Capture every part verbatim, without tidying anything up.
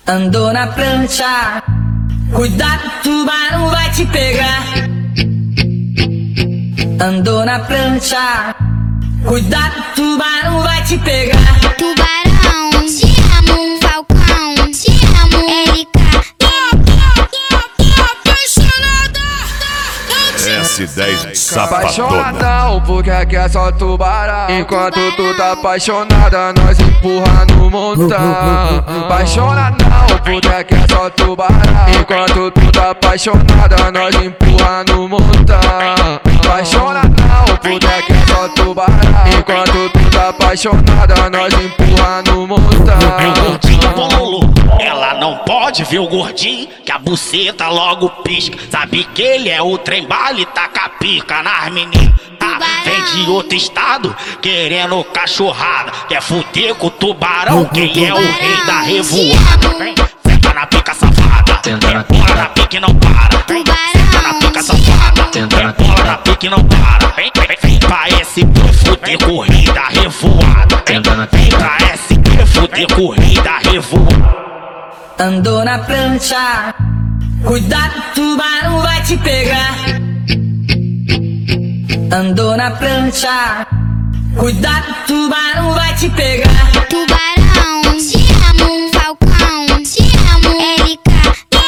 Andou na prancha, cuidado, tubarão vai te pegar. Andou na prancha, cuidado, tubarão vai te pegar. Tubarão, te amo, Falcão, te amo, L K. S dez Safadona. Apaixonadão, porque aqui é só tubarão. Enquanto tu tá apaixonada, nós empurra no montão. Apaixonadão, porque aqui é só tubarão. Enquanto tu tá apaixonada, nós empurra no montão. Apaixonadão, porque aqui é só tubarão. Enquanto tu tá apaixonada, nós empurra no montão. Gordinho bololo, ela não pode ver o gordinho, que a buceta logo pisca. Sabe que ele é o trem bala e taca pica nas meninas. Tá? Vem de outro estado, querendo cachorrada. Quer fuder com o tubarão, quem é o rei da revoada. Vem, senta na pica safada, bola na pique não para. Vem, senta na pica safada, bola na pique não para. Vem, vem, vem pra S P fuder corrida revoada. Vem, vem pra S P fuder corrida revoada. Andou na prancha, cuidado, tubarão vai te pegar. Andou na prancha, cuidado, tubarão vai te pegar. Tubarão, te amo, Falcão, te amo, L K.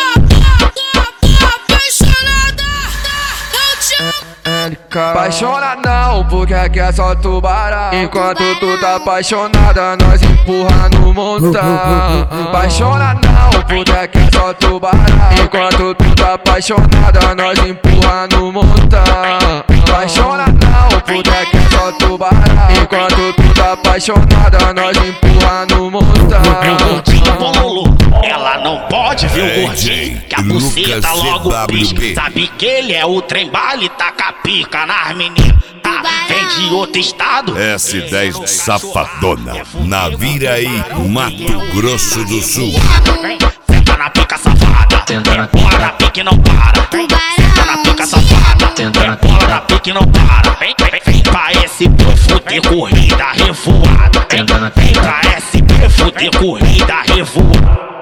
Apaixonadão, porque aqui é só tubarão. Enquanto tu tá apaixonada, nós empurra no montão. Apaixonadão, porque aqui é só tubarão. Enquanto tu tá apaixonada, nós empurra no montão. Apaixonadão, porque aqui é só tubarão. Enquanto tu tá apaixonada, nós empurra no montão. Gordinho bololo, ela não pode ver o gordinho, que a buceta logo pisca. Sabe que ele é o trem bala e taca pica nas meninas. Tá? Vem de outro estado. S dez Safadona. Naviraí, Mato Grosso do Sul. Vem, senta na pica safada, bola na pique não para. Vem, senta na pica safada, bola na pique não para. Vem, vem, vem pra S P fuder corrida revoada. Vem, vem pra S P fuder corrida revoada.